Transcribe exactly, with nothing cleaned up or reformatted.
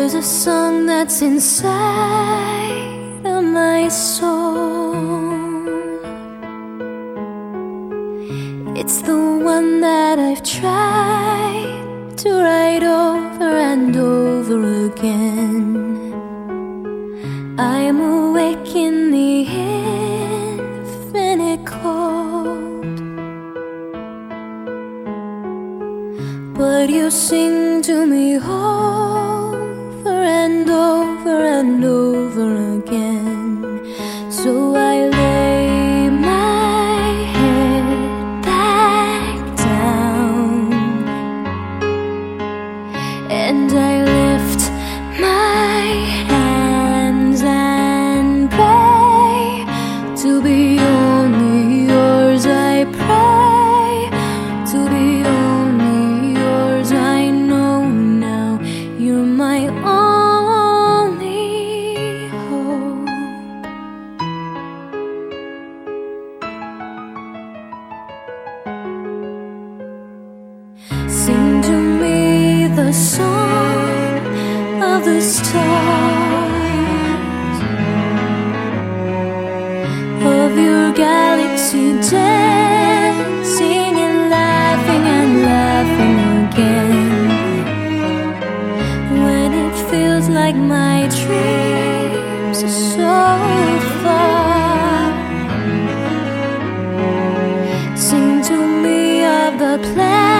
There's a song that's inside of my soul. It's the one that I've tried to write over and over again. I am awake in the infinite cold, but you sing to me over and over and over again. So I lay my head back down and I lift my hands and pray to be only yours. I pray to be only yours. I know now you're my only hope. Sing to me the song of the stars, of your galaxy dancing and laughing and laughing again. When it feels like my dreams are so far, sing to me of the plan